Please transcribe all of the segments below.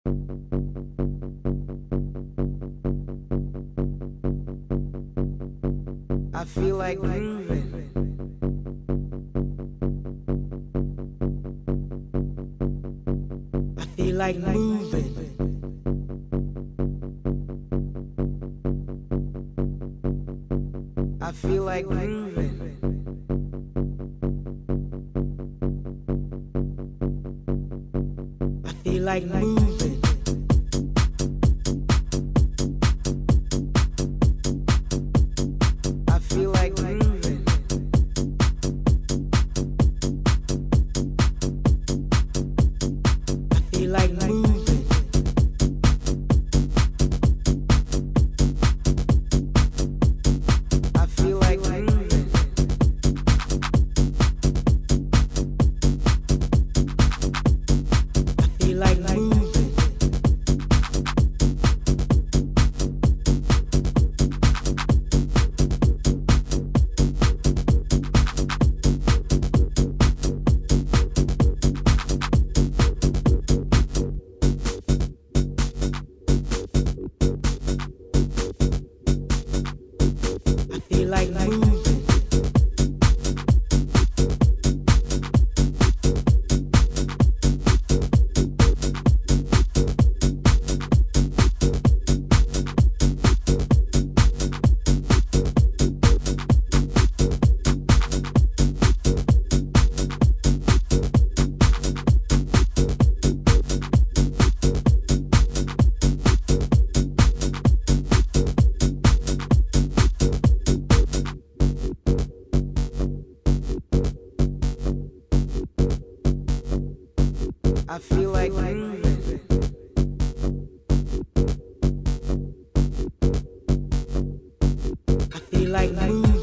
I feel like grooving. I feel like moving. I feel like grooving. I feel like moving. I feel like grooving. I feel like moving. I feel like grooving. I feel like moving. I feel like moving. I feel like moving. I feel like moving.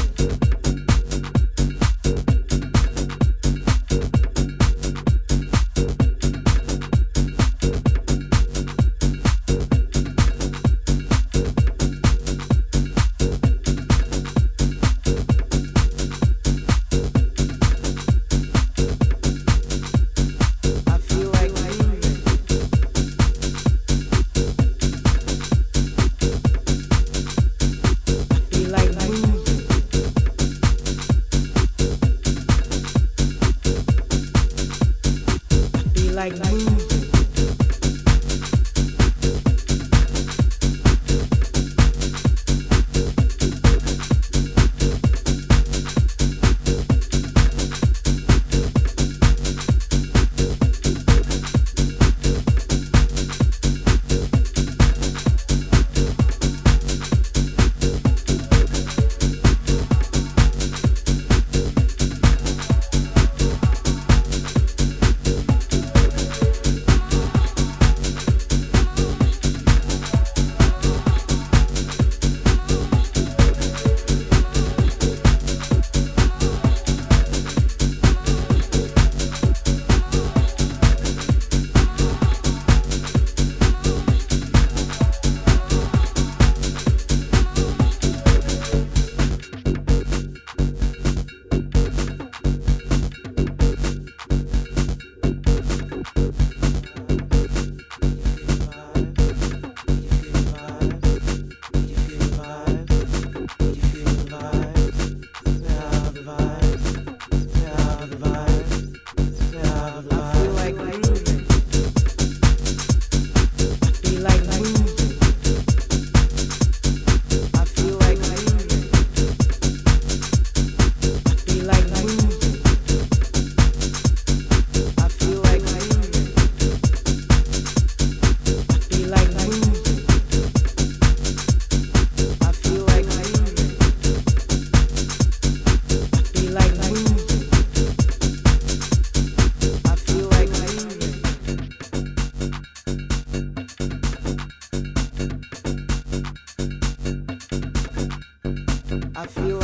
I feel like moving. I feel like moving. I feel like moving. I feel